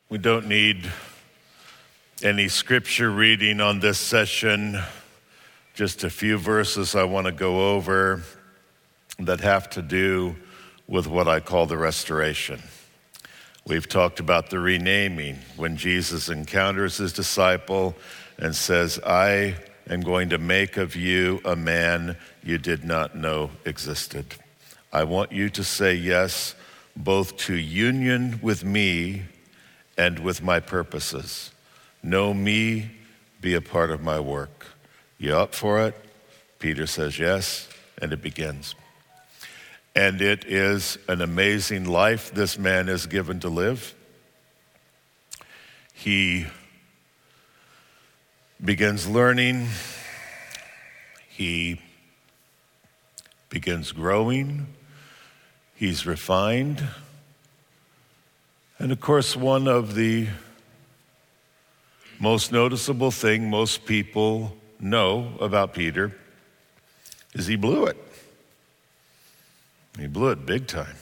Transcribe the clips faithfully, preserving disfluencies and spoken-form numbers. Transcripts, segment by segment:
We don't need any scripture reading on this session. Just a few verses I want to go over that have to do with what I call the restoration. We've talked about the renaming, when Jesus encounters his disciple and says, I am going to make of you a man you did not know existed. I want you to say yes, both to union with me and with my purposes. Know me, be a part of my work. You up for it? Peter says yes, and it begins. And it is an amazing life this man is given to live. He begins learning. He begins growing. He's refined. And of course, one of the most noticeable thing most people know about Peter is he blew it. He blew it big time.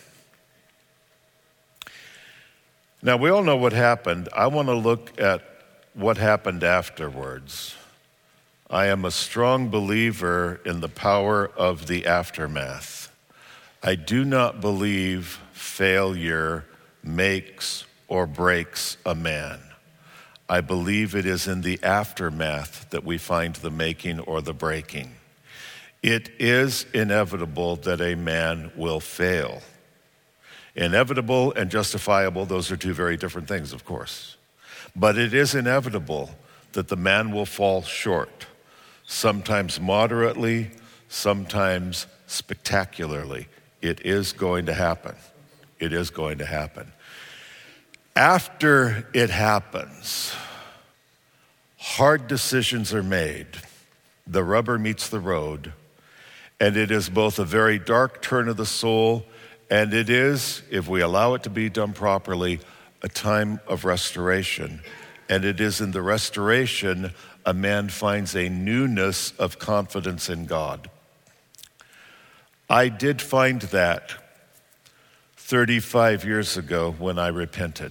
Now, we all know what happened. I want to look at what happened afterwards. I am a strong believer in the power of the aftermath. I do not believe failure makes or breaks a man. I believe it is in the aftermath that we find the making or the breaking. It is inevitable that a man will fail. Inevitable and justifiable, those are two very different things, of course. But it is inevitable that the man will fall short, sometimes moderately, sometimes spectacularly. It is going to happen. It is going to happen. After it happens, hard decisions are made. The rubber meets the road. And it is both a very dark turn of the soul, and it is, if we allow it to be done properly, a time of restoration. And it is in the restoration a man finds a newness of confidence in God. I did find that thirty-five years ago when I repented.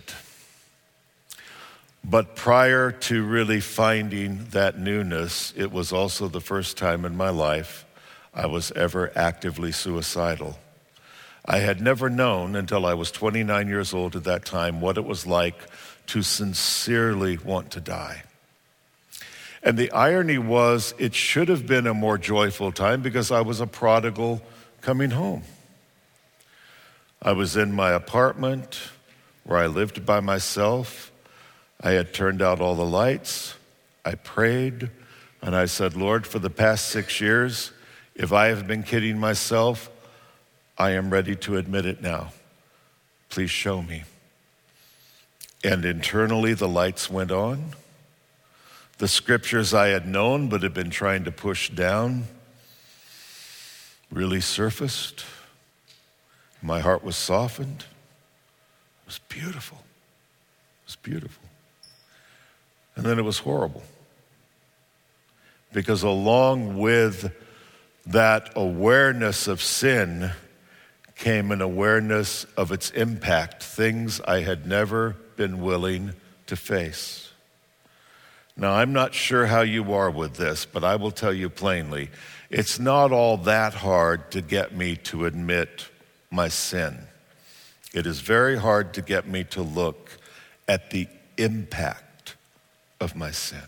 But prior to really finding that newness, it was also the first time in my life I was ever actively suicidal. I had never known until I was twenty-nine years old at that time what it was like to sincerely want to die. And the irony was, it should have been a more joyful time because I was a prodigal coming home. I was in my apartment where I lived by myself. I had turned out all the lights. I prayed, and I said, Lord, for the past six years, if I have been kidding myself, I am ready to admit it now. Please show me. And internally, the lights went on. The scriptures I had known but had been trying to push down really surfaced. My heart was softened. It was beautiful. It was beautiful. And then it was horrible. Because along with that awareness of sin came an awareness of its impact, things I had never been willing to face. Now, I'm not sure how you are with this, but I will tell you plainly, it's not all that hard to get me to admit my sin. It is very hard to get me to look at the impact of my sin.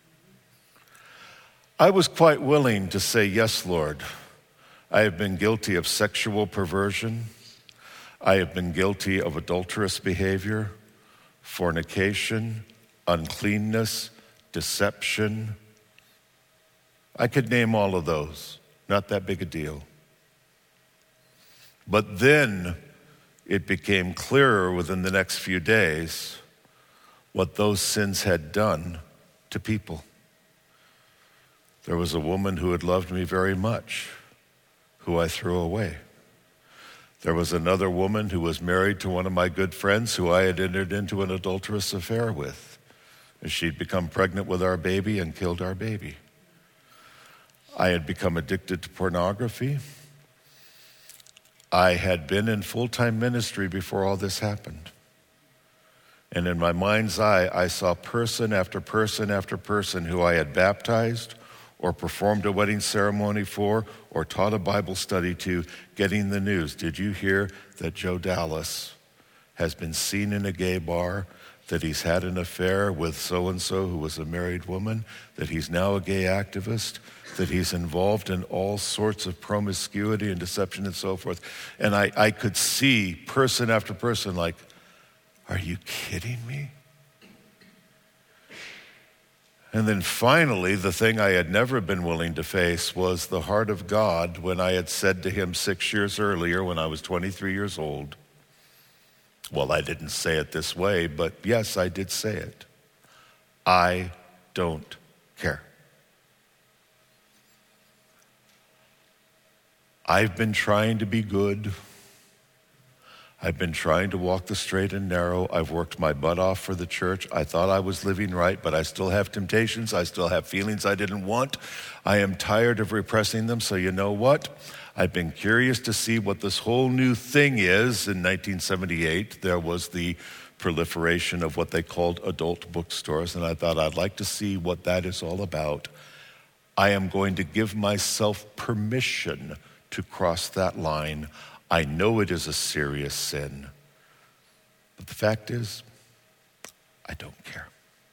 I was quite willing to say, yes, Lord, I have been guilty of sexual perversion. I have been guilty of adulterous behavior, fornication, uncleanness, deception. I could name all of those. Not that big a deal. But then it became clearer within the next few days what those sins had done to people. There was a woman who had loved me very much, who I threw away. There was another woman who was married to one of my good friends who I had entered into an adulterous affair with. And she'd become pregnant with our baby and killed our baby. I had become addicted to pornography. I had been in full-time ministry before all this happened. And in my mind's eye, I saw person after person after person who I had baptized or performed a wedding ceremony for or taught a Bible study to getting the news. Did you hear that Joe Dallas has been seen in a gay bar, that he's had an affair with so-and-so who was a married woman, that he's now a gay activist, that he's involved in all sorts of promiscuity and deception and so forth. And I, I could see person after person like, are you kidding me? And then finally, the thing I had never been willing to face was the heart of God when I had said to him six years earlier when I was twenty-three years old, well, I didn't say it this way, but yes, I did say it. I don't care. I've been trying to be good. I've been trying to walk the straight and narrow. I've worked my butt off for the church. I thought I was living right, but I still have temptations. I still have feelings I didn't want. I am tired of repressing them, so you know what? I've been curious to see what this whole new thing is. In nineteen seventy-eight, there was the proliferation of what they called adult bookstores, and I thought I'd like to see what that is all about. I am going to give myself permission to cross that line. I know it is a serious sin, but the fact is, I don't care.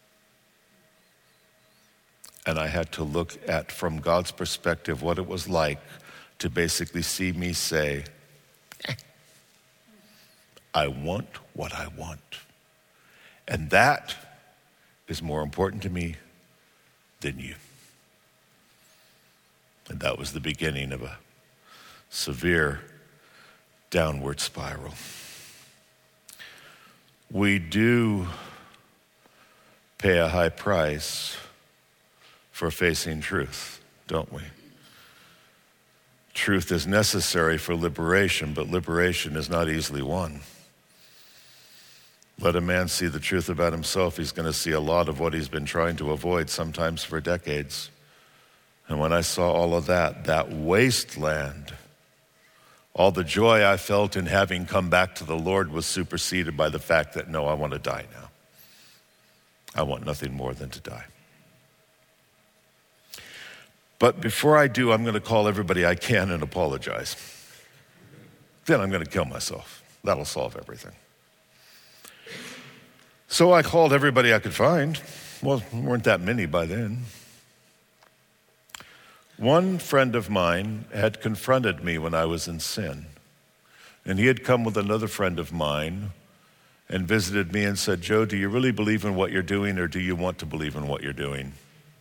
And I had to look at, from God's perspective, what it was like to basically see me say, eh, I want what I want. And that is more important to me than you. And that was the beginning of a severe downward spiral. We do pay a high price for facing truth, don't we? Truth is necessary for liberation, but liberation is not easily won. Let a man see the truth about himself, he's going to see a lot of what he's been trying to avoid, sometimes for decades. And when I saw all of that, that wasteland, all the joy I felt in having come back to the Lord was superseded by the fact that, no, I want to die now. I want nothing more than to die. But before I do, I'm going to call everybody I can and apologize. Then I'm going to kill myself. That'll solve everything. So I called everybody I could find. Well, there weren't that many by then. One friend of mine had confronted me when I was in sin. And he had come with another friend of mine and visited me and said, Joe, do you really believe in what you're doing, or do you want to believe in what you're doing?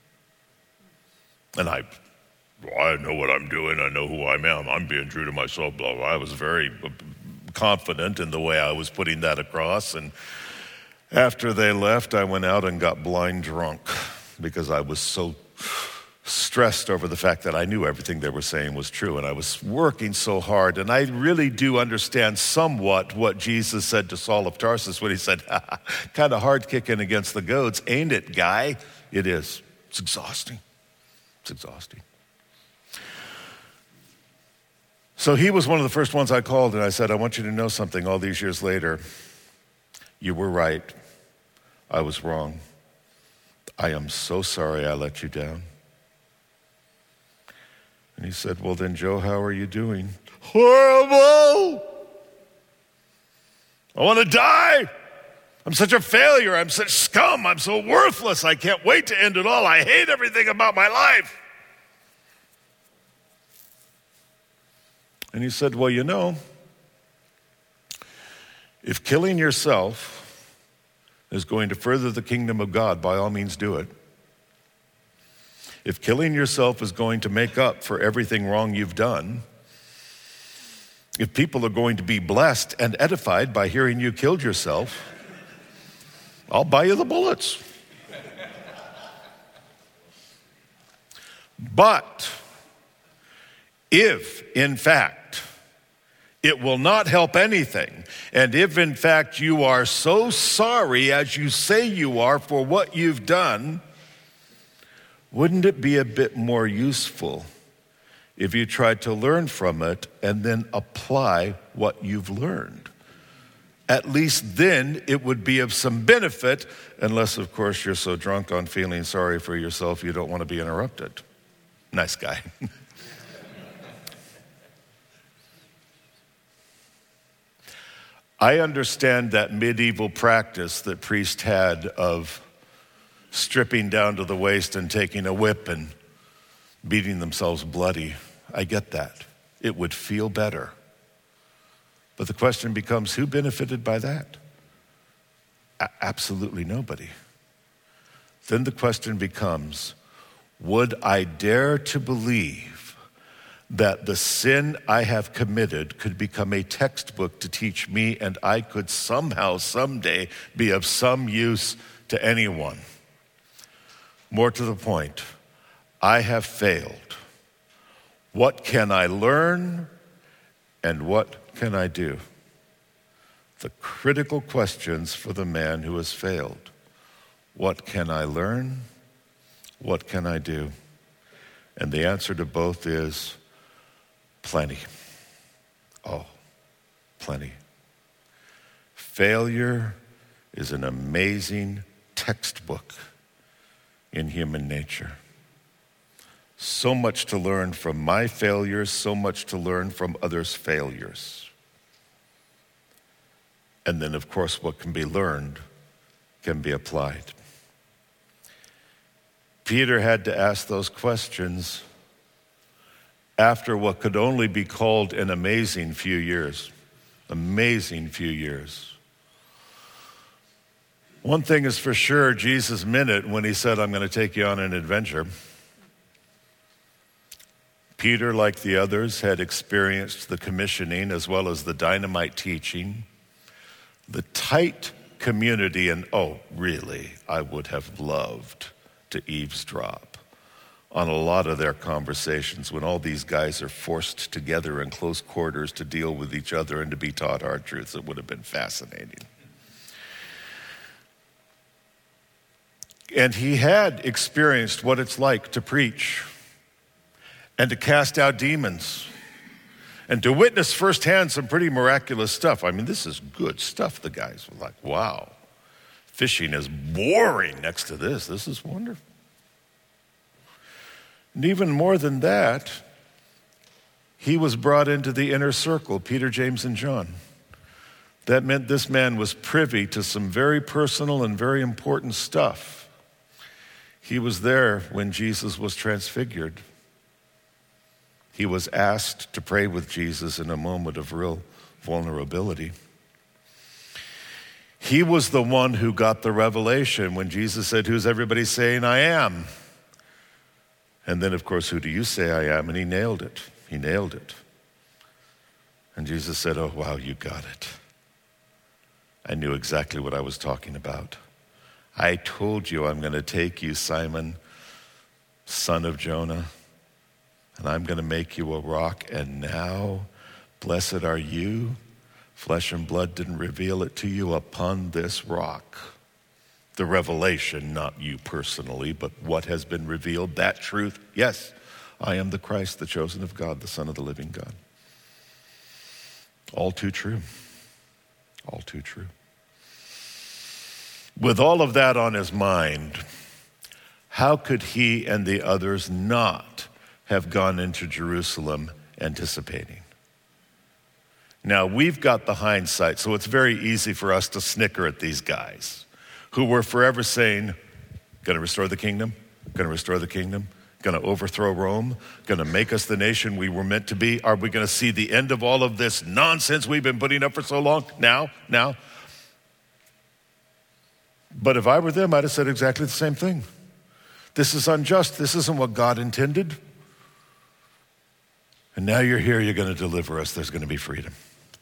And I, well, I know what I'm doing. I know who I am. I'm being true to myself. Blah, blah. I was very confident in the way I was putting that across. And after they left, I went out and got blind drunk because I was so stressed over the fact that I knew everything they were saying was true, and I was working so hard. And I really do understand somewhat what Jesus said to Saul of Tarsus when he said, kind of hard kicking against the goats, ain't it, guy? It is. It's exhausting. It's exhausting. So he was one of the first ones I called, and I said, I want you to know something all these years later. You were right. I was wrong. I am so sorry I let you down. And he said, well then, Joe, how are you doing? Horrible! I want to die! I'm such a failure. I'm such scum. I'm so worthless. I can't wait to end it all. I hate everything about my life. And he said, well, you know, if killing yourself is going to further the kingdom of God, by all means do it. If killing yourself is going to make up for everything wrong you've done, if people are going to be blessed and edified by hearing you killed yourself, I'll buy you the bullets. But if, in fact, it will not help anything, and if, in fact, you are so sorry as you say you are for what you've done, wouldn't it be a bit more useful if you tried to learn from it and then apply what you've learned? at least then it would be of some benefit, unless, of course, you're so drunk on feeling sorry for yourself you don't want to be interrupted. Nice guy. I understand that medieval practice that priests had of stripping down to the waist and taking a whip and beating themselves bloody. I get that. It would feel better. But the question becomes, who benefited by that? A- absolutely nobody. Then the question becomes, would I dare to believe that the sin I have committed could become a textbook to teach me, and I could somehow, someday, be of some use to anyone? More to the point, I have failed. What can I learn, and what can I do? The critical questions for the man who has failed. What can I learn? What can I do? And the answer to both is plenty. Oh, plenty. Failure is an amazing textbook in human nature. So much to learn from my failures, so much to learn from others' failures. And then, of course, what can be learned can be applied. Peter had to ask those questions after what could only be called an amazing few years. Amazing few years. One thing is for sure, Jesus meant it when he said, I'm going to take you on an adventure. Peter, like the others, had experienced the commissioning as well as the dynamite teaching, the tight community, and oh, really, I would have loved to eavesdrop on a lot of their conversations when all these guys are forced together in close quarters to deal with each other and to be taught hard truths. It would have been fascinating. And he had experienced what it's like to preach and to cast out demons and to witness firsthand some pretty miraculous stuff. I mean, this is good stuff. The guys were like, wow, fishing is boring next to this. This is wonderful. And even more than that, he was brought into the inner circle, Peter, James, and John. That meant this man was privy to some very personal and very important stuff. He was there when Jesus was transfigured. He was asked to pray with Jesus in a moment of real vulnerability. He was the one who got the revelation when Jesus said, who's everybody saying I am? And then, of course, who do you say I am? And he nailed it. He nailed it. And Jesus said, oh, wow, you got it. I knew exactly what I was talking about. I told you I'm going to take you, Simon, son of Jonah, and I'm going to make you a rock. And now, blessed are you. Flesh and blood didn't reveal it to you. Upon this rock, the revelation, not you personally, but what has been revealed, that truth. Yes, I am the Christ, the chosen of God, the Son of the living God. All too true. All too true. With all of that on his mind, how could he and the others not have gone into Jerusalem anticipating? Now, we've got the hindsight, so it's very easy for us to snicker at these guys who were forever saying, going to restore the kingdom, going to restore the kingdom, going to overthrow Rome, going to make us the nation we were meant to be. Are we going to see the end of all of this nonsense we've been putting up for so long? Now, now. But if I were them, I'd have said exactly the same thing. This is unjust. This isn't what God intended. And now you're here, you're going to deliver us. There's going to be freedom.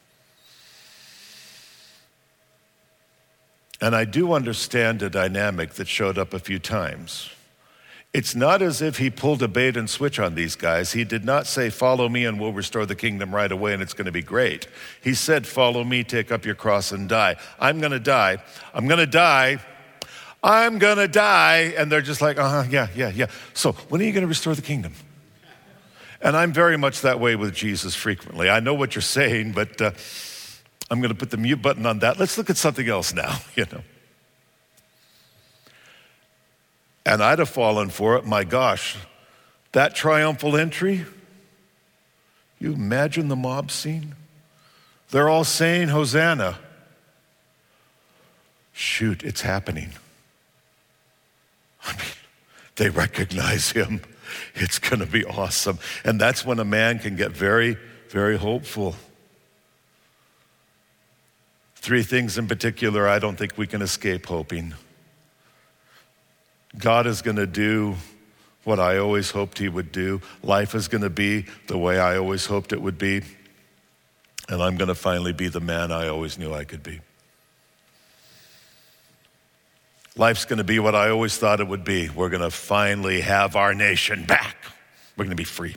And I do understand a dynamic that showed up a few times. It's not as if he pulled a bait and switch on these guys. He did not say, follow me and we'll restore the kingdom right away and it's going to be great. He said, follow me, take up your cross and die. I'm going to die. I'm going to die. I'm going to die. And they're just like, uh-huh, yeah, yeah, yeah. So when are you going to restore the kingdom? And I'm very much that way with Jesus frequently. I know what you're saying, but uh, I'm going to put the mute button on that. Let's look at something else now, you know. And I'd have fallen for it. My gosh, that triumphal entry, you imagine the mob scene? They're all saying Hosanna. Shoot, it's happening. I mean, they recognize him. It's going to be awesome. And that's when a man can get very, very hopeful. Three things in particular I don't think we can escape hoping. God is going to do what I always hoped he would do. Life is going to be the way I always hoped it would be. And I'm going to finally be the man I always knew I could be. Life's going to be what I always thought it would be. We're going to finally have our nation back. We're going to be free.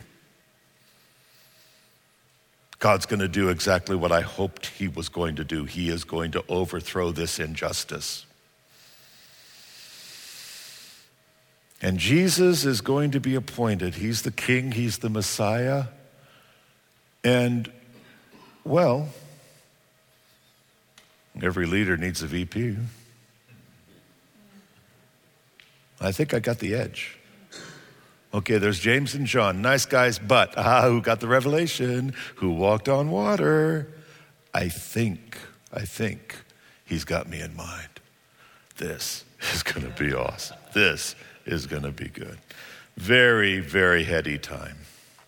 God's going to do exactly what I hoped he was going to do. He is going to overthrow this injustice. And Jesus is going to be appointed. He's the King, he's the Messiah. And, well, every leader needs a V P. I think I got the edge. Okay, there's James and John, nice guys, but ah, who got the revelation? Who walked on water? I think, I think he's got me in mind. This is going to be awesome. This is going to be good. Very, very heady time.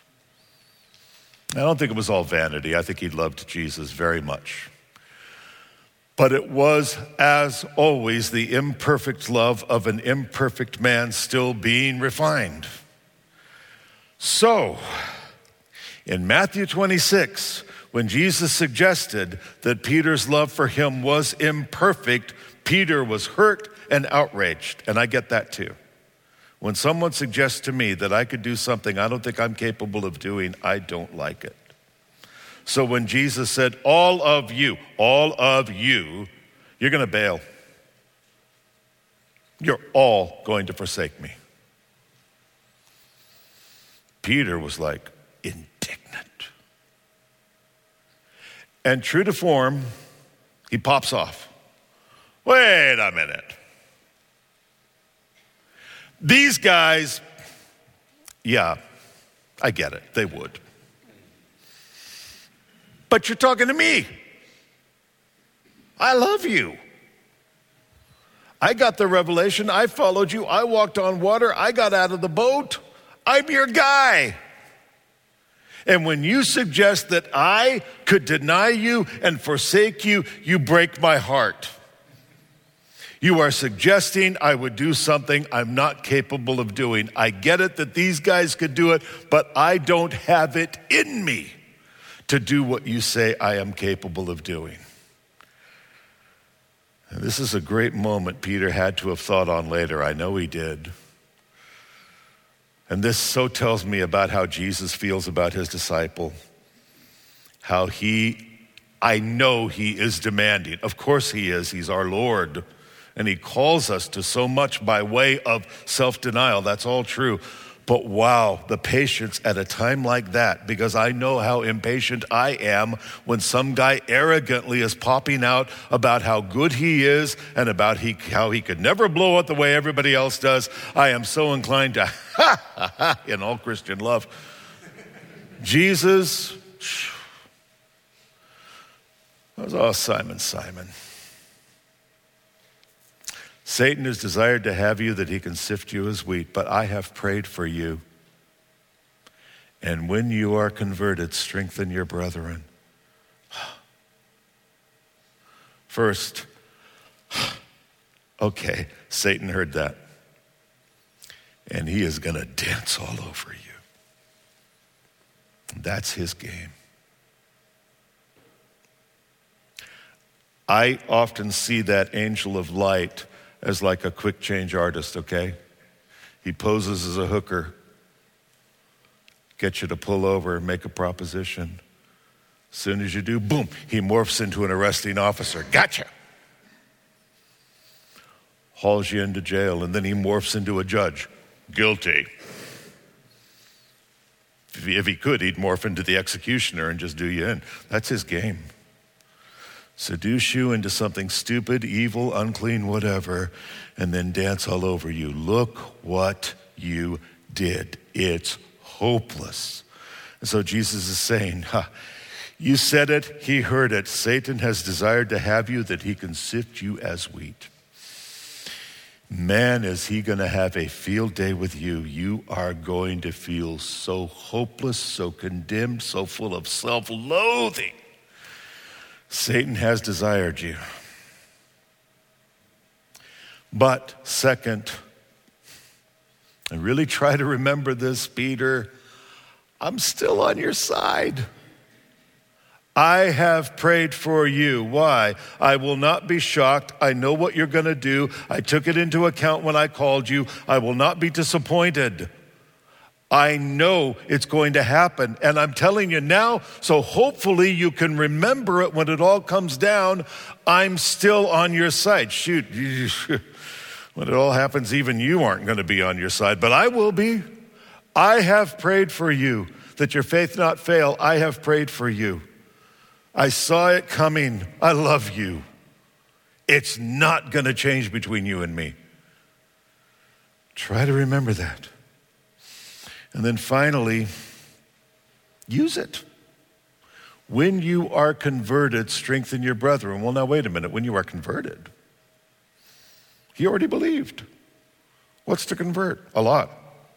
I don't think it was all vanity. I think he loved Jesus very much. But it was, as always, the imperfect love of an imperfect man still being refined. So, in Matthew twenty-six, when Jesus suggested that Peter's love for him was imperfect, Peter was hurt and outraged, and I get that too. When someone suggests to me that I could do something I don't think I'm capable of doing, I don't like it. So when Jesus said, all of you, all of you, you're going to bail. You're all going to forsake me. Peter was like indignant. And true to form, he pops off. Wait a minute. These guys, yeah, I get it. They would. But you're talking to me. I love you. I got the revelation. I followed you. I walked on water. I got out of the boat. I'm your guy. And when you suggest that I could deny you and forsake you, you break my heart. You are suggesting I would do something I'm not capable of doing. I get it that these guys could do it, but I don't have it in me to do what you say I am capable of doing. And this is a great moment Peter had to have thought on later. I know he did. And this so tells me about how Jesus feels about his disciple. How he, I know he is demanding. Of course he is. He's our Lord. And he calls us to so much by way of self-denial. That's all true. But wow, the patience at a time like that, because I know how impatient I am when some guy arrogantly is popping out about how good he is and about he, how he could never blow it the way everybody else does. I am so inclined to ha, ha, ha, in all Christian love. Jesus, that was all Simon, Simon. Satan has desired to have you that he can sift you as wheat, but I have prayed for you. And when you are converted, strengthen your brethren. First, okay, Satan heard that. And he is going to dance all over you. That's his game. I often see that angel of light as like a quick change artist, okay? He poses as a hooker, gets you to pull over, make a proposition. As soon as you do, boom, he morphs into an arresting officer. Gotcha. Hauls you into jail, and then he morphs into a judge. Guilty. If he, if he could, he'd morph into the executioner and just do you in. That's his game. seduce you into something stupid, evil, unclean, whatever, and then dance all over you. Look what you did. It's hopeless. And so Jesus is saying, ha, you said it, he heard it. Satan has desired to have you that he can sift you as wheat. Man, is he going to have a field day with you. You are going to feel so hopeless, so condemned, so full of self-loathing. Satan has desired you. But second, and really try to remember this, Peter, I'm still on your side. I have prayed for you. Why? I will not be shocked. I know what you're going to do. I took it into account when I called you. I will not be disappointed. I know it's going to happen. And I'm telling you now, so hopefully you can remember it when it all comes down. I'm still on your side. Shoot, when it all happens, even you aren't going to be on your side, but I will be. I have prayed for you, that your faith not fail. I have prayed for you. I saw it coming. I love you. It's not going to change between you and me. Try to remember that. And then finally, use it. When you are converted, strengthen your brethren. Well, now wait a minute. When you are converted, he already believed. What's to convert? A lot.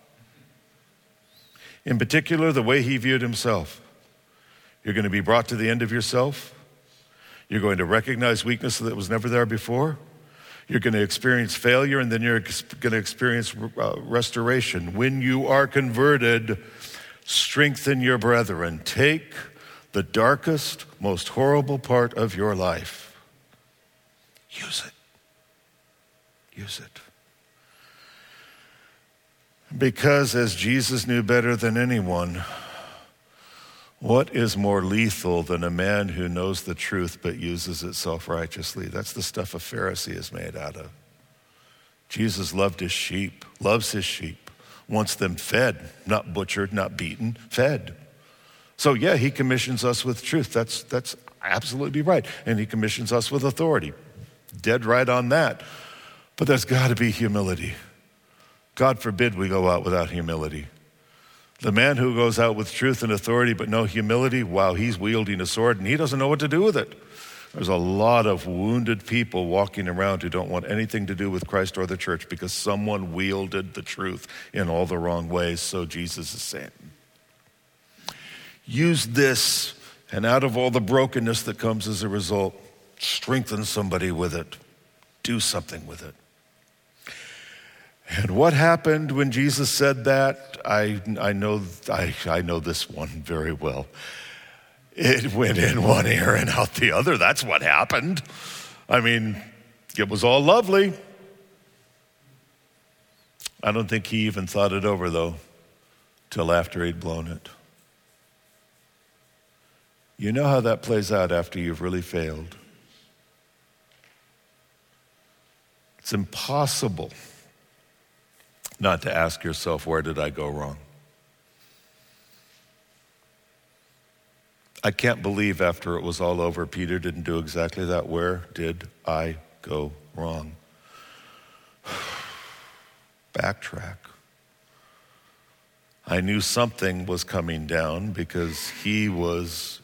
In particular, the way he viewed himself. You're going to be brought to the end of yourself. You're going to recognize weakness that was never there before. You're going to experience failure, and then you're going to experience uh, restoration. When you are converted, strengthen your brethren. Take the darkest, most horrible part of your life. Use it. Use it. Because as Jesus knew better than anyone, what is more lethal than a man who knows the truth but uses it self-righteously? That's the stuff a Pharisee is made out of. Jesus loved his sheep, loves his sheep, wants them fed, not butchered, not beaten, fed. So yeah, he commissions us with truth. That's, that's absolutely right. And he commissions us with authority. Dead right on that. But there's got to be humility. God forbid we go out without humility. The man who goes out with truth and authority but no humility, wow, he's wielding a sword and he doesn't know what to do with it. There's a lot of wounded people walking around who don't want anything to do with Christ or the church because someone wielded the truth in all the wrong ways. So Jesus is saying, use this, and out of all the brokenness that comes as a result, strengthen somebody with it. Do something with it. And what happened when Jesus said that? I I know I, I know this one very well. It went in one ear and out the other. That's what happened. I mean, it was all lovely. I don't think he even thought it over, though, till after he'd blown it. You know how that plays out after you've really failed. It's impossible not to ask yourself, where did I go wrong? I can't believe after it was all over, Peter didn't do exactly that. Where did I go wrong? Backtrack. I knew something was coming down because he was,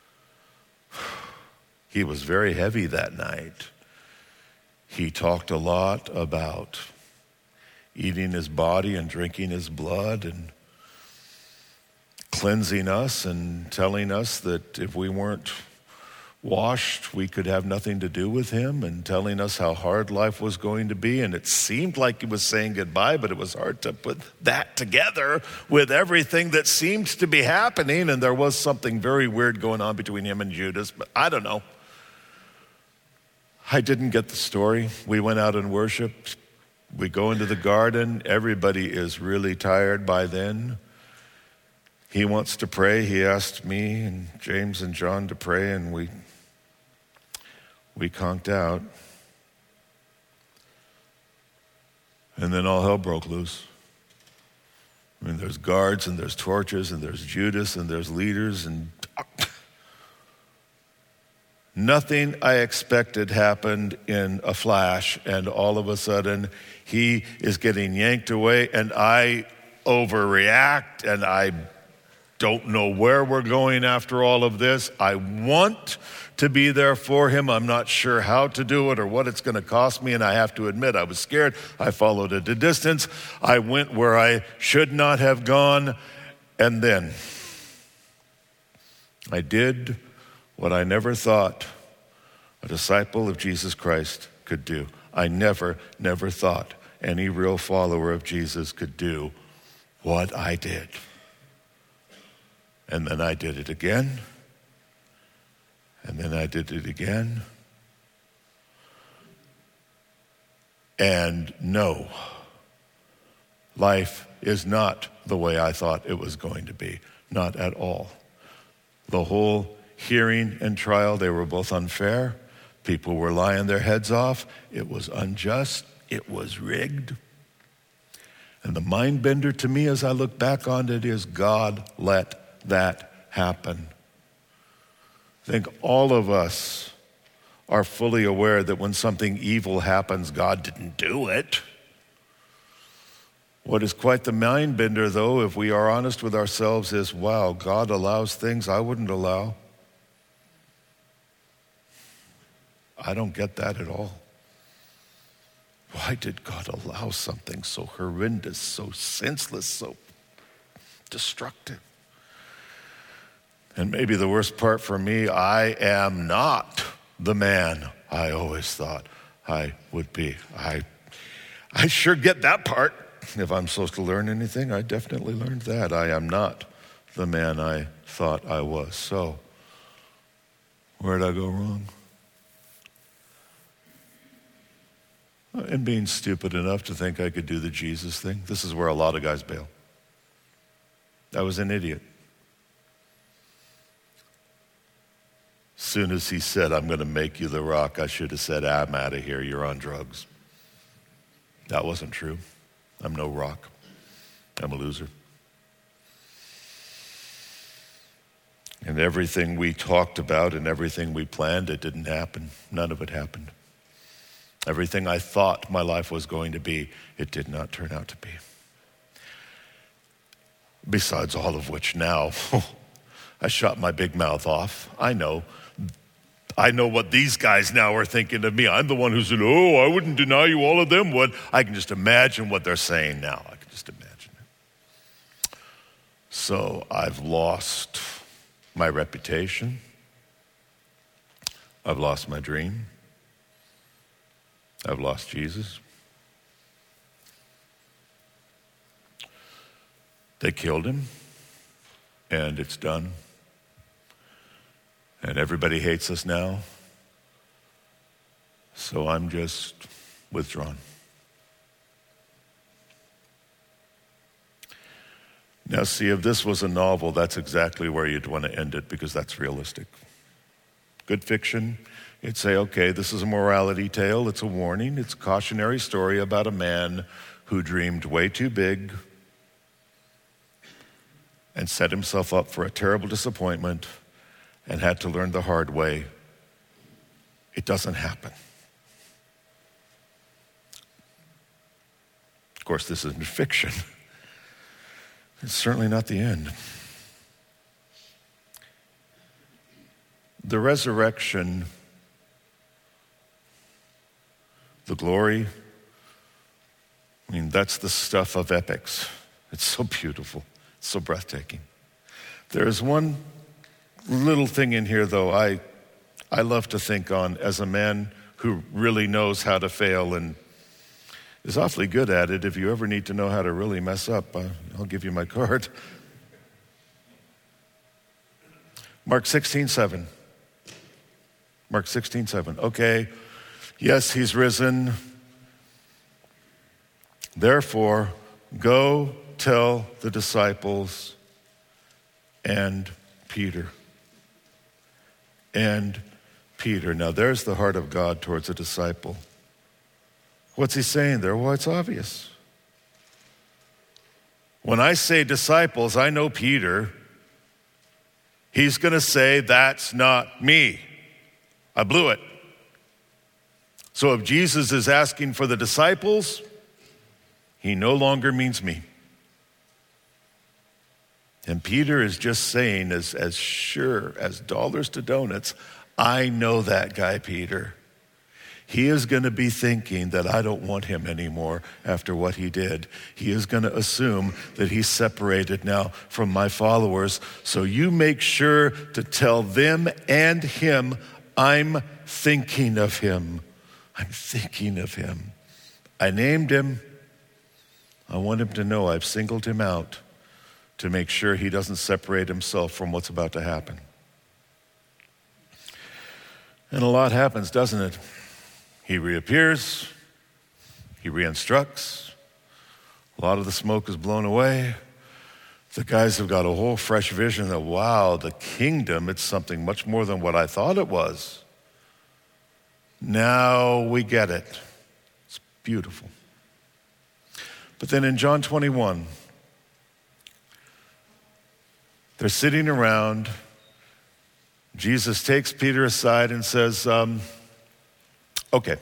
he was very heavy that night. He talked a lot about eating his body and drinking his blood and cleansing us and telling us that if we weren't washed, we could have nothing to do with him, and telling us how hard life was going to be. And it seemed like he was saying goodbye, but it was hard to put that together with everything that seemed to be happening. And there was something very weird going on between him and Judas, but I don't know. I didn't get the story. We went out and worshiped. We go into the garden. Everybody is really tired by then. He wants to pray. He asked me and James and John to pray, and we we conked out. And then all hell broke loose. I mean, there's guards and there's torches and there's Judas and there's leaders, and Nothing I expected happened in a flash, and all of a sudden he is getting yanked away, and I overreact, and I don't know where we're going after all of this. I want to be there for him. I'm not sure how to do it or what it's going to cost me, and I have to admit I was scared. I followed at a distance. I went where I should not have gone, and then I did what I never thought a disciple of Jesus Christ could do. I never, never thought any real follower of Jesus could do what I did. And then I did it again. And then I did it again. And no, life is not the way I thought it was going to be. Not at all. The whole hearing and trial, they were both unfair. People were lying their heads off. It was unjust. It was rigged. And the mind bender to me as I look back on it is God let that happen. I think all of us are fully aware that when something evil happens, God didn't do it. What is quite the mind bender, though, if we are honest with ourselves, is, wow, God allows things I wouldn't allow. I don't get that at all. Why did God allow something so horrendous, so senseless, so destructive? And maybe the worst part for me, I am not the man I always thought I would be. I, I sure get that part. If I'm supposed to learn anything, I definitely learned that. I am not the man I thought I was. So, where did I go wrong? And being stupid enough to think I could do the Jesus thing. This is where a lot of guys bail. I was an idiot. Soon as he said, I'm going to make you the rock, I should have said, I'm out of here, you're on drugs. That wasn't true. I'm no rock. I'm a loser. And everything we talked about and everything we planned, it didn't happen. None of it happened. Everything I thought my life was going to be, it did not turn out to be. Besides all of which now, I shot my big mouth off. I know. I know what these guys now are thinking of me. I'm the one who said, oh, I wouldn't deny you, all of them would. I can just imagine what they're saying now. I can just imagine it. So I've lost my reputation. I've lost my dream. I've lost Jesus. They killed him, and it's done. And everybody hates us now. So I'm just withdrawn. Now, see, if this was a novel, that's exactly where you'd want to end it, because that's realistic. Good fiction, it'd say, okay, this is a morality tale. It's a warning. It's a cautionary story about a man who dreamed way too big and set himself up for a terrible disappointment and had to learn the hard way. It doesn't happen. Of course, this isn't fiction. It's certainly not the end. The resurrection, the glory, I mean, that's the stuff of epics. It's so beautiful, it's so breathtaking. There is one little thing in here, though, I I love to think on as a man who really knows how to fail and is awfully good at it. If you ever need to know how to really mess up, uh, I'll give you my card. Mark sixteen seven. Mark sixteen seven. Okay, yes, he's risen. Therefore, go tell the disciples and Peter. And Peter. Now there's the heart of God towards a disciple. What's he saying there? Well, it's obvious. When I say disciples, I know Peter. He's going to say, that's not me. I blew it. So if Jesus is asking for the disciples, he no longer means me. And Peter is just saying, as, as sure as dollars to donuts, I know that guy, Peter. He is going to be thinking that I don't want him anymore after what he did. He is going to assume that he's separated now from my followers. So you make sure to tell them and him, I'm thinking of him. I'm thinking of him. I named him. I want him to know I've singled him out to make sure he doesn't separate himself from what's about to happen. And a lot happens, doesn't it? He reappears, he reinstructs, a lot of the smoke is blown away. The guys have got a whole fresh vision that, wow, the kingdom, it's something much more than what I thought it was. Now we get it. It's beautiful. But then in John twenty-one, they're sitting around. Jesus takes Peter aside and says, um, okay,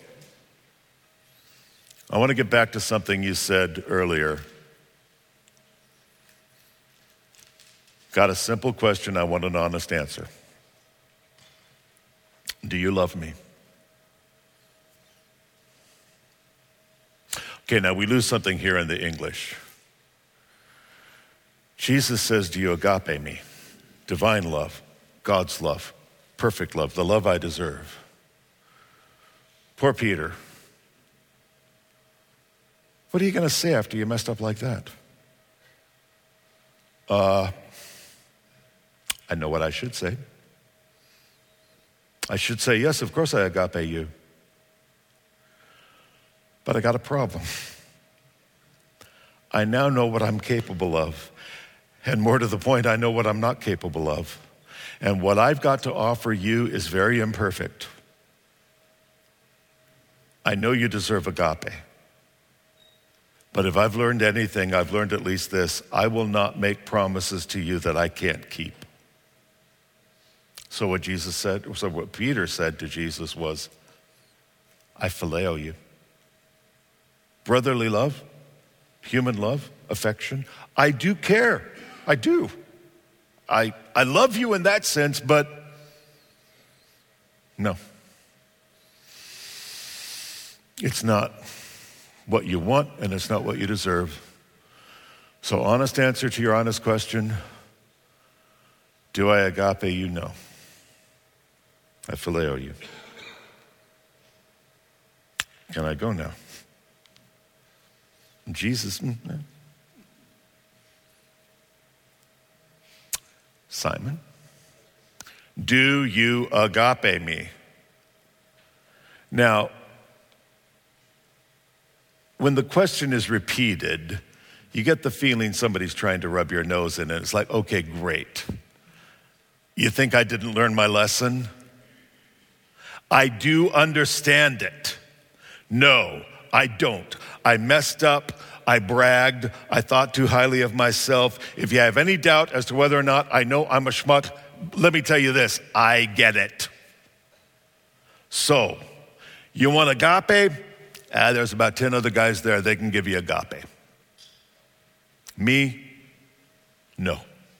I want to get back to something you said earlier. Got a simple question, I want an honest answer. Do you love me? Okay, now we lose something here in the English. Jesus says, do you agape me? Divine love, God's love, perfect love, the love I deserve. Poor Peter. What are you going to say after you messed up like that? Uh, I know what I should say. I should say, yes, of course I agape you. But I got a problem. I now know what I'm capable of. And more to the point, I know what I'm not capable of. And what I've got to offer you is very imperfect. I know you deserve agape. But if I've learned anything, I've learned at least this: I will not make promises to you that I can't keep. So what Jesus said, so what Peter said to Jesus was, I phileo you. Brotherly love, human love, affection. I do care. I do. I I love you in that sense, but no. It's not what you want, and it's not what you deserve. So honest answer to your honest question, do I agape you? No. I phileo you. Can I go now? Jesus, Simon, do you agape me? Now, when the question is repeated, you get the feeling somebody's trying to rub your nose in it. It's like, okay, great. You think I didn't learn my lesson? I do understand it. No, I don't. I messed up. I bragged. I thought too highly of myself. If you have any doubt as to whether or not I know I'm a schmuck, let me tell you this, I get it. So, you want agape? Ah, there's about ten other guys there. They can give you agape. Me? No.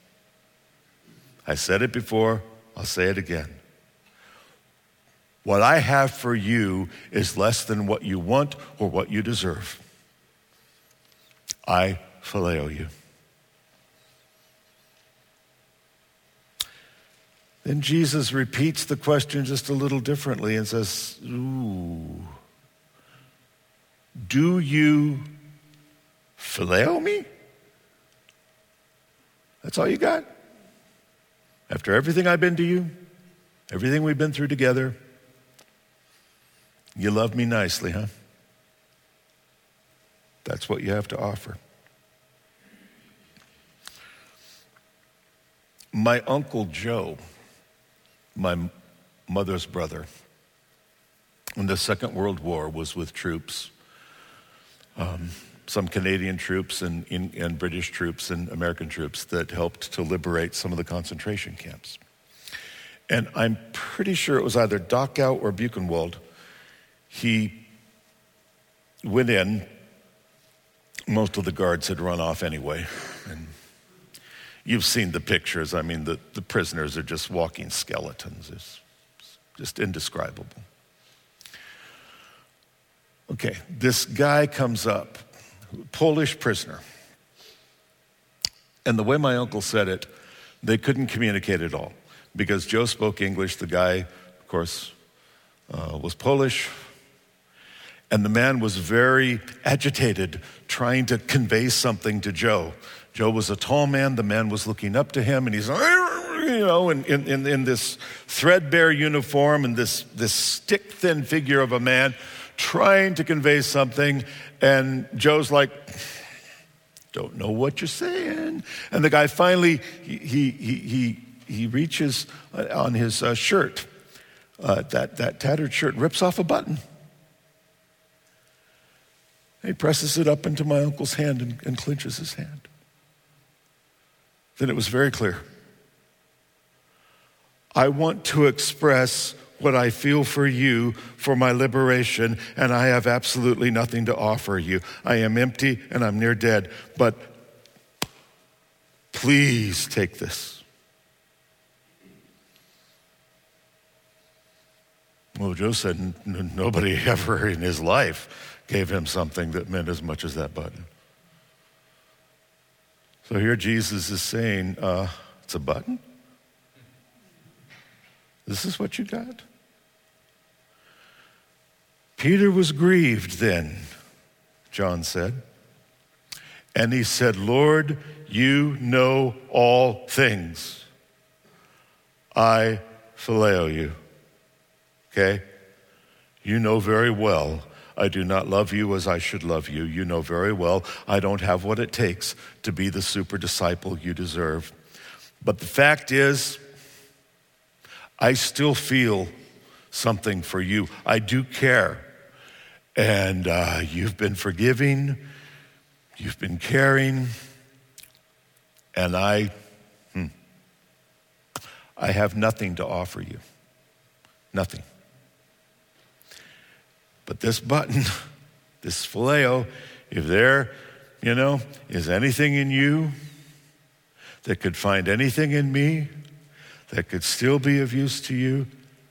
I said it before. I'll say it again. What I have for you is less than what you want or what you deserve. I phileo you. Then Jesus repeats the question just a little differently and says, ooh, do you phileo me? That's all you got? After everything I've been to you, everything we've been through together, you love me nicely, huh? That's what you have to offer. My Uncle Joe, my mother's brother, in the Second World War was with troops, um, some Canadian troops and, and, and British troops and American troops that helped to liberate some of the concentration camps. And I'm pretty sure it was either Dachau or Buchenwald. He went in. Most of the guards had run off anyway. And you've seen the pictures. I mean, the, the prisoners are just walking skeletons. It's just indescribable. Okay, this guy comes up, Polish prisoner. And the way my uncle said it, they couldn't communicate at all because Joe spoke English. The guy, of course, uh, was Polish. And the man was very agitated, trying to convey something to Joe. Joe was a tall man. The man was looking up to him, and he's, you know, in, in, in this threadbare uniform and this, this stick-thin figure of a man trying to convey something. And Joe's like, don't know what you're saying. And the guy finally, he he he he reaches on his uh, shirt, uh, that, that tattered shirt, rips off a button. He presses it up into my uncle's hand and, and clenches his hand. Then it was very clear. I want to express what I feel for you for my liberation, and I have absolutely nothing to offer you. I am empty and I'm near dead, but please take this. Well, Joe said n- nobody ever in his life gave him something that meant as much as that button. So here Jesus is saying, uh, it's a button? This is what you got? Peter was grieved then, John said. And he said, Lord, you know all things. I phileo you. Okay? You know very well I do not love you as I should love you. You know very well I don't have what it takes to be the super disciple you deserve. But the fact is, I still feel something for you. I do care. And uh, you've been forgiving, you've been caring, and I, hmm, I have nothing to offer you. Nothing. But this button, this phileo, if there, you know, is anything in you that could find anything in me that could still be of use to you,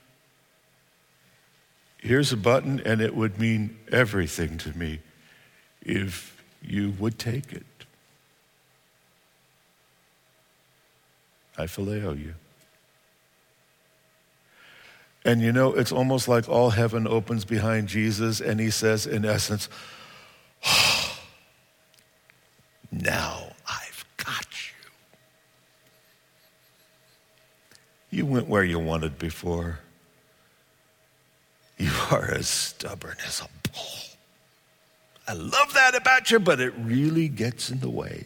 here's a button, and it would mean everything to me if you would take it. I phileo you. And you know, it's almost like all heaven opens behind Jesus, and he says, in essence, oh, now I've got you. You went where you wanted before. You are as stubborn as a bull. I love that about you, but it really gets in the way.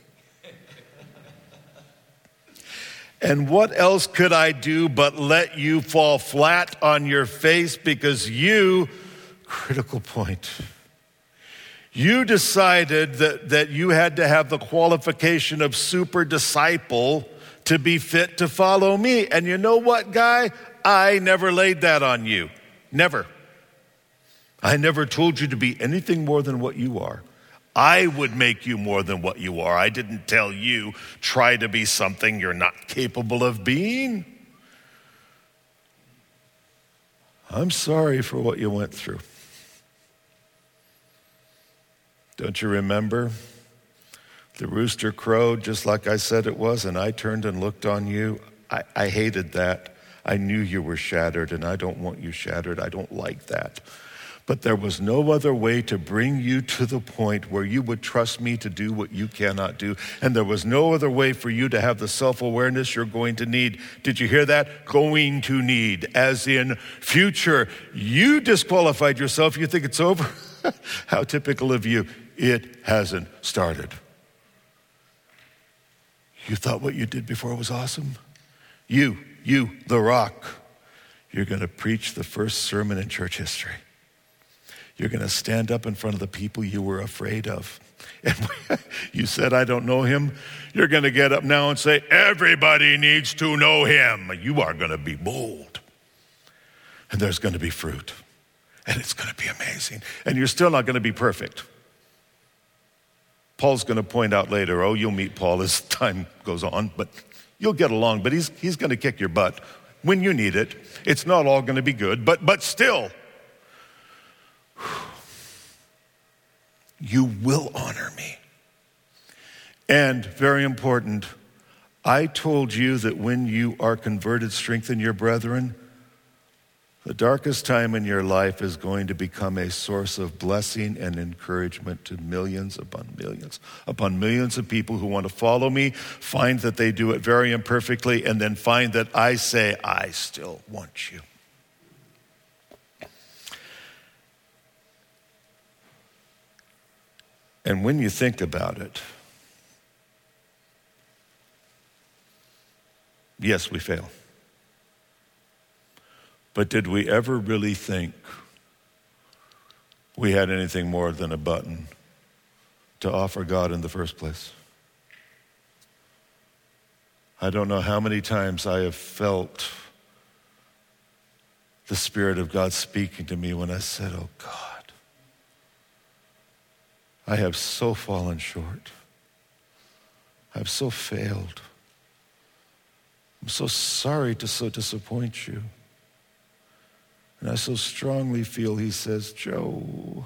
And what else could I do but let you fall flat on your face because you, critical point, you decided that, that you had to have the qualification of super disciple to be fit to follow me. And you know what, guy? I never laid that on you. Never. I never told you to be anything more than what you are. I would make you more than what you are. I didn't tell you, try to be something you're not capable of being. I'm sorry for what you went through. Don't you remember? The rooster crowed just like I said it was, and I turned and looked on you. I, I hated that. I knew you were shattered, and I don't want you shattered. I don't like that. But there was no other way to bring you to the point where you would trust me to do what you cannot do. And there was no other way for you to have the self-awareness you're going to need. Did you hear that? Going to need, as in future. You disqualified yourself. You think it's over? How typical of you. It hasn't started. You thought what you did before was awesome? You, you, the rock. You're going to preach the first sermon in church history. You're going to stand up in front of the people you were afraid of. And you said, I don't know him. You're going to get up now and say, everybody needs to know him. You are going to be bold. And there's going to be fruit. And it's going to be amazing. And you're still not going to be perfect. Paul's going to point out later, oh, you'll meet Paul as time goes on, but you'll get along. But he's, he's going to kick your butt when you need it. It's not all going to be good, but, but still, you will honor me. And very important, I told you that when you are converted, strengthen your brethren. The darkest time in your life is going to become a source of blessing and encouragement to millions upon millions, upon millions of people who want to follow me, find that they do it very imperfectly, and then find that I say, I still want you. And when you think about it, yes, we fail. But did we ever really think we had anything more than a button to offer God in the first place? I don't know how many times I have felt the Spirit of God speaking to me when I said, oh God, I have so fallen short. I've so failed. I'm so sorry to so disappoint you. And I so strongly feel he says, Joe,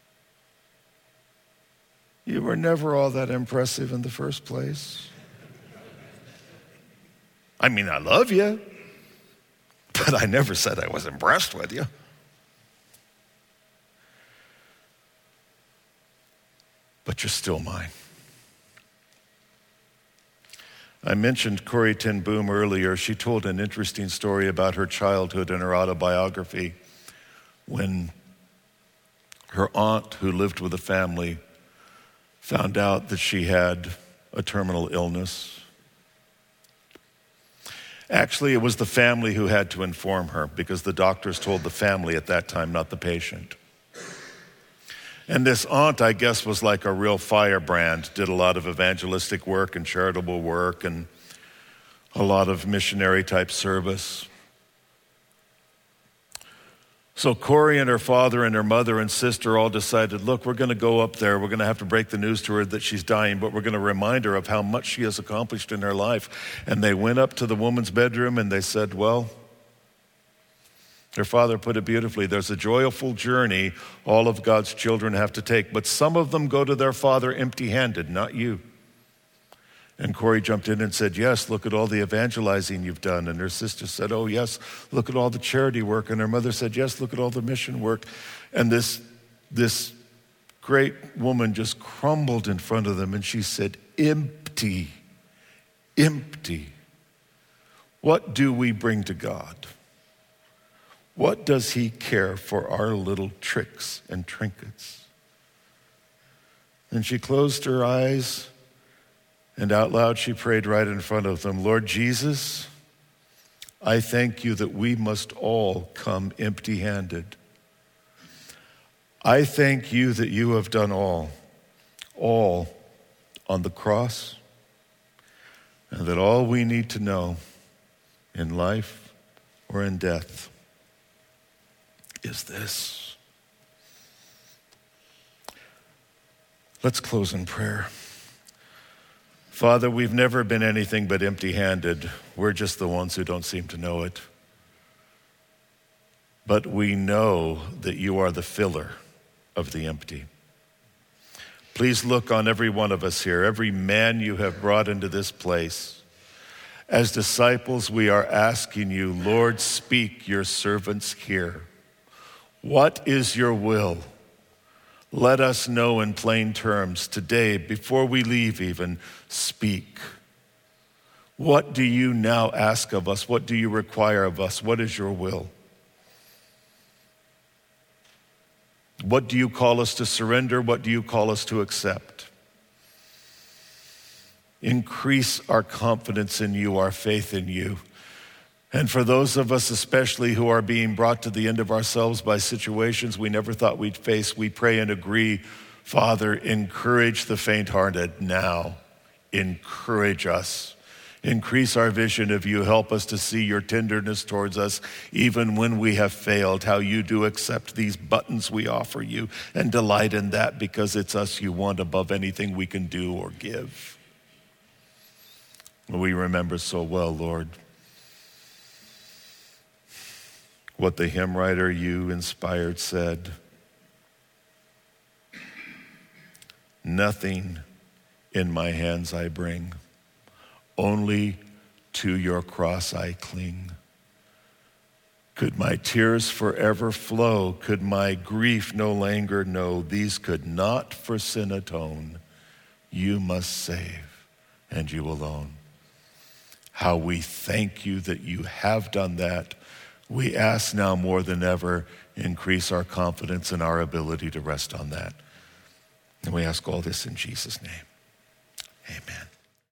you were never all that impressive in the first place. I mean, I love you, but I never said I was impressed with you. But you're still mine. I mentioned Corrie ten Boom earlier. She told an interesting story about her childhood in her autobiography when her aunt, who lived with a family, found out that she had a terminal illness. Actually, it was the family who had to inform her because the doctors told the family at that time, not the patient. And this aunt, I guess, was like a real firebrand, did a lot of evangelistic work and charitable work and a lot of missionary type service. So Corrie and her father and her mother and sister all decided, look, we're going to go up there. We're going to have to break the news to her that she's dying, but we're going to remind her of how much she has accomplished in her life. And they went up to the woman's bedroom and they said, well, their father put it beautifully. There's a joyful journey all of God's children have to take, but some of them go to their father empty-handed, not you. And Corrie jumped in and said, yes, look at all the evangelizing you've done. And her sister said, oh, yes, look at all the charity work. And her mother said, yes, look at all the mission work. And this, this great woman just crumbled in front of them and she said, empty, empty. What do we bring to God? What does he care for our little tricks and trinkets? And she closed her eyes and out loud she prayed right in front of them, Lord Jesus, I thank you that we must all come empty-handed. I thank you that you have done all, all on the cross, and that all we need to know in life or in death is this. Let's close in prayer. Father, we've never been anything but empty-handed. We're just the ones who don't seem to know it. But we know that you are the filler of the empty. Please look on every one of us here, every man you have brought into this place. As disciples, we are asking you, Lord, speak, your servants hear. What is your will? Let us know in plain terms today, before we leave even, speak. What do you now ask of us? What do you require of us? What is your will? What do you call us to surrender? What do you call us to accept? Increase our confidence in you, our faith in you. And for those of us especially who are being brought to the end of ourselves by situations we never thought we'd face, we pray and agree, Father, encourage the faint-hearted now. Encourage us. Increase our vision of you. Help us to see your tenderness towards us, even when we have failed, how you do accept these buttons we offer you and delight in that because it's us you want above anything we can do or give. We remember so well, Lord, what the hymn writer you inspired said. Nothing in my hands I bring, only to your cross I cling. Could my tears forever flow, could my grief no longer know, these could not for sin atone. You must save, and you alone. How we thank you that you have done that. We ask now more than ever, increase our confidence in our ability to rest on that. And we ask all this in Jesus' name. Amen.